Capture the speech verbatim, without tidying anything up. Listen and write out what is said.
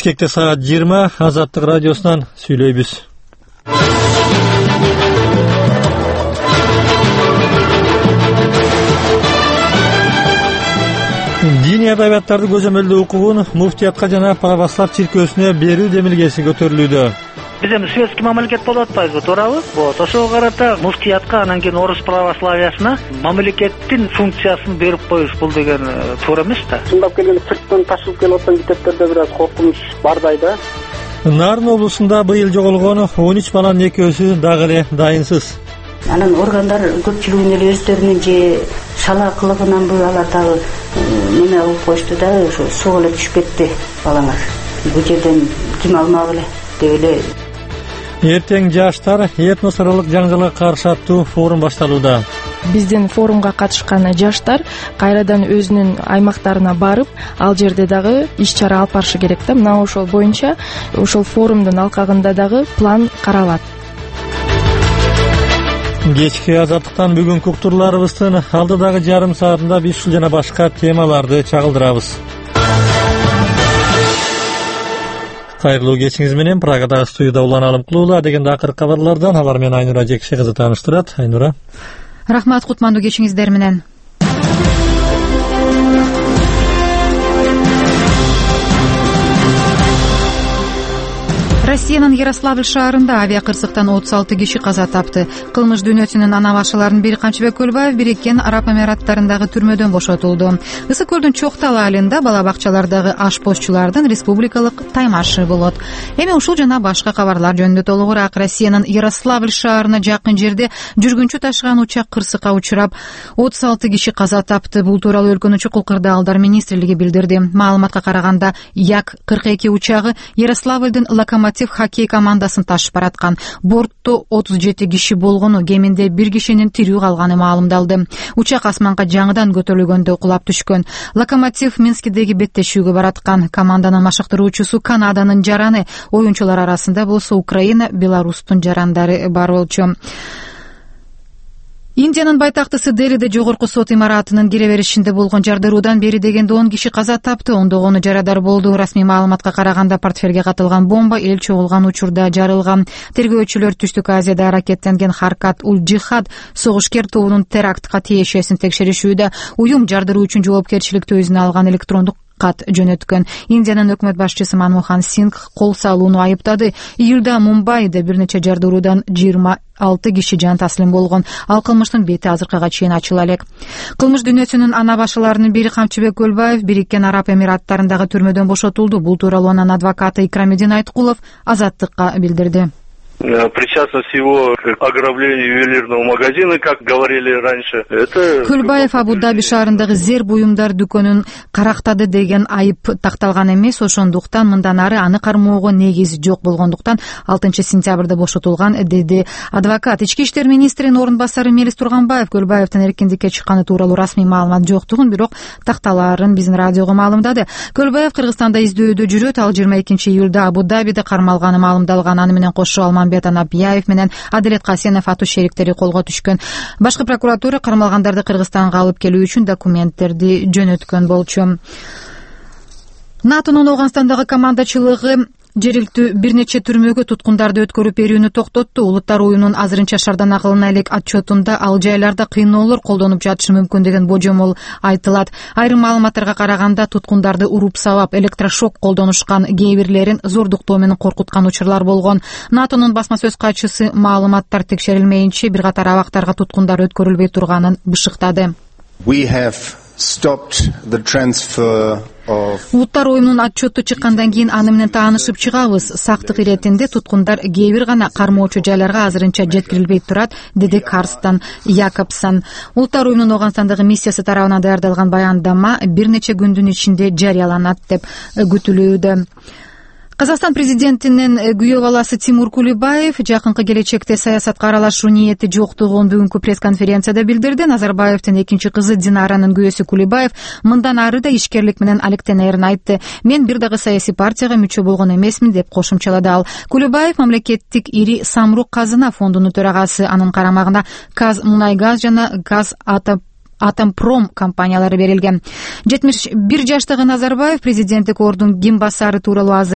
Бишкекте саат жыйырма, Азаттык радиосунан сүйлөйбүз. Диний адабияттарды көзөмөлдөө укугун муфтиятка жана православ чиркөөсүнө берүү демилгеси көтөрүлүүдө. Биз эми светский мамлекет болуп атпайбызбы, туурабы? Вот, ошого карата муфтиятка, анан кийин орус православиясына мамлекеттин функциясын берип коюш, бул деген туура эмес да. Чындап келгенде сырттан ташылып келип аткан китептерде бир аз коркунуч бардай да. Нарын облусунда быйыл жоголгон он үч баланын экөөсү дагы эле дайынсыз. Анан органдар көпчүлүгүн эле өздөрүнүн же шалаакылыгынанбы алар дагы неме кылып коюшту да, ошо суга эле түшүп кетти балаңар. Бул жерден ким алмак эле деп эле. Эртең жаштар этнос аралык жаңжалга каршы аттуу форум башталууда. Биздин форумга катышкан жаштар кайрадан өзүнүн аймактарына барып, ал жерде дагы иш-чара алып барышы керек да. Мына ошол боюнча ошол форумдун алкагында дагы план каралат. Кечки Азаттыктан бүгүнкү уктурларыбыздын алдыдагы жарым саатында биз ушул жана башка темаларды чагылдырабыз. Кайрылуу кечиңиз менен Прагадагы студияда Улан Алымкулова деген акыркы кабарлардан алар менен Айнура Жекши кызы тааныштырат. Айнура. Рахмат, кутмандуу кечиңиздер менен. Россиянын Ярославль шаарында авиакырсыктан отуз алты киши каза тапты. Кылмыш дүйнөсүнүн ана башыларынын бири Камчыбек Көлбаев Бириккен Араб Эмираттарындагы түрмөдөн бошотулду. Ысык көлдүн Чоктал айылында бала бакчалардагы ашпозчулардын республикалык таймашы болот. Эми ушул жана башка кабарлар жөнүндө толугураак. Россиянын Ярославль шаарына жакын жерде жүргүнчү ташыган учак кырсыкка учурап, отуз алты киши каза тапты. Бул тууралуу өлкөнүн чукул кырдаалдар министрлиги билдирди. Маалыматка караганда, Як кырк эки учагы Ярославльдын Локомотив хоккей командасын ташып бараткан. Бортто отуз жети киши болгону, кеминде бир кишинин тирүү калганы маалымдалды. Учак асманга жаңыдан көтөрүлгөндө кулап түшкөн. Локомотив Минскидеги беттешүүгө бараткан. Команданын машыктыруучусу Канаданын жараны. Оюнчулар арасында болсо Украина, Беларустун жарандары бар болчу. Индиянын байтактысы Делиде жогорку сот имаратынын кире беришинде болгон жардыруудан бери дегенде он киши каза тапты, ондогону жарадар болду. Расмий маалыматка караганда портфелге катылган бомба эл чогулган учурда жарылган. Тергөөчүлөр Түштүк Азияда аракеттенген Харкат уль-Джихад согушкер тобунун терактка тиешесин текшеришүүдө. Уюм жардыруу үчүн жоопкерчиликти өзүнө алган электрондук кат жөнөткөн. Индиянын өкмөт башчысы Манмохан Сингх кол салууну айыптады. Июлда Мумбайда бир нече жардыруудан жыйырма алты киши жан таслим болгон. Ал кылмыштын бети азыркыга чейин ачыла элек. Кылмыш дүйнөсүнүн ана башыларынын бири Камчыбек Көлбаев Бириккен Араб Эмираттарындагы түрмөдөн бошотулду. Бул тууралуу анын адвокаты Икрамидин Айткулов Азаттыкка билдирди. Причастность его к ограблению ювелирного магазина, как говорили раньше, это... Көлбаев Абу-Даби шаарындагы зер буюмдар дүкөнүн карактады деген айып такталган эмес, ошондуктан мындан ары аны кармоого негиз жок болгондуктан алтынчы сентябрда бошотулган, деди адвокат. Ички иштер министринин орун басары Мелис Турганбаев Көлбаевдин эркиндикке чыкканы тууралуу расмий маалымат жоктугун, бирок такталаарын биздин радиого маалымдады. Көлбаев Кыргызстанда издөөдө жүрөт. Ал жыйырма экинчи июлда Абу-Дабиде кармалганы маалымдалган. Аны менен кошо Алманбет Анапияев менен Адилет Касенов атуу шериктери колго түшкөн. Башкы прокуратура кармалгандарды Кыргызстанга алып келүү үчүн документтерди жөнөткөн болчу. НАТОнун Ооганстандагы командачылыгы жергиликтүү бир нече түрмөгө туткундарды өткөрүп берүүнү токтотту. Улуттар оюнунун азырынча шардан акылына элек отчетунда ал жайларда кыйноолор колдонуп жатышы мүмкүн деген божомол айтылат. Айрым маалыматтарга караганда туткундарды уруп сабап, электрошок колдонушкан, кээ бирлерин зордуктоо менен коркуткан учурлар болгон. НАТОнун басма сөз катчысы маалыматтар текшерилмейинче бир катар абактарга туткундар өткөрүлбөй турганын бышыктады. We have stopped the transfer of... Улуттар оюнунун отчету чыккандан кийин аны менен таанышып чыгабыз. Сактык иретинде туткундар кээ бир гана кармоочу жайларга азырынча жеткирилбей турат, деди Карстен Якобсон. Улуттар оюнунун Ооганстандагы миссиясы тарабынан даярдалган баяндама бир нече күндүн ичинде жарыяланат деп күтүлүүдө. Казакстан президентинин күйөө баласы Тимур Кулибаев жакынкы келечекте саясатка аралашуу ниети жоктугун бүгүнкү пресс-конференцияда билдирди. Назарбаевдин экинчи кызы Динаранын күйөөсү Кулибаев мындан ары да ишкерлик менен алектенерин айтты. Мен бир дагы саясий партияга мүчө болгон эмесмин деп кошумчалады ал. Кулибаев мамлекеттик ири Самрук казына фондунун төрагасы, анын карамагына Каз мунай газ жана Газ атом Атомпром компаниялары берилген. жетимиш бир жаштагы Назарбаев президенттик ордун ким басары тууралуу азыр